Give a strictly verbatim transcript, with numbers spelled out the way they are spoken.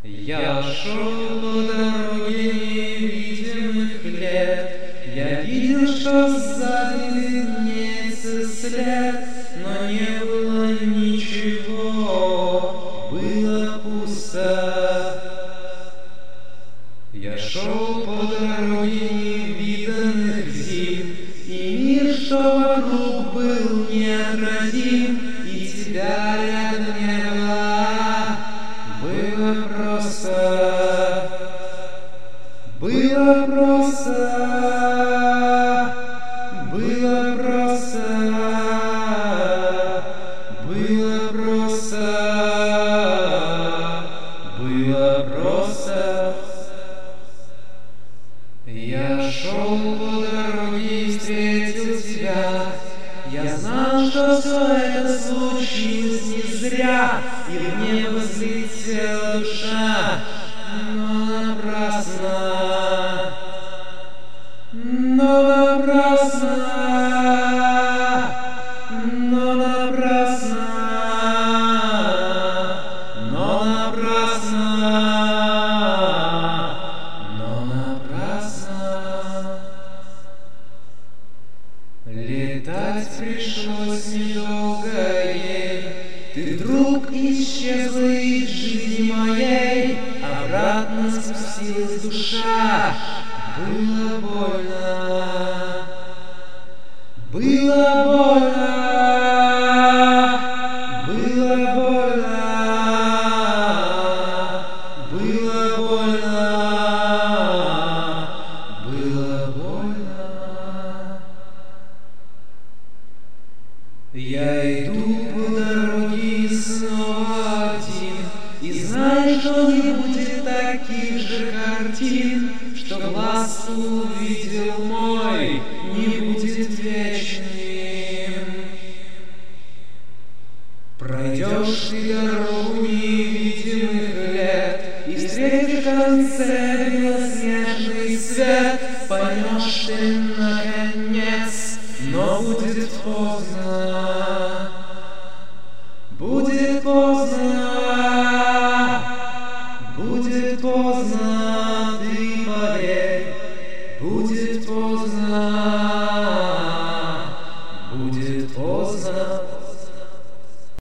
Я шел по дороге невидимых лет, я видел, что сзади виднеется след, но не было ничего, было пусто. Я шел по дороге невиданных зим, и мир, что вокруг, был неотразим, и тебя рядом не было. Было просто, было просто, было просто, было просто, было просто. Я шел по дороге и встретил тебя. Я знал, что все это случилось не зря, и в небо взлетела душа, но напрасно, но напрасно, но напрасно, но напрасно, но напрасно. Летать пришлось недолго ей, ты вдруг исчезла из жизни моей, обратно спустилась душа. Было больно, было больно, было больно, было больно, было больно. Я иду по дороге снова один, и знаю, что не будет таких же картин, что глаз увидел мой не будет вечным. Пройдешь ты дорогу невидимых лет, и встретишь в конце белоснежный свет, поймешь ты наконец, но будет поздно, будет поздно, будет поздно, ты поверь, будет поздно, будет поздно.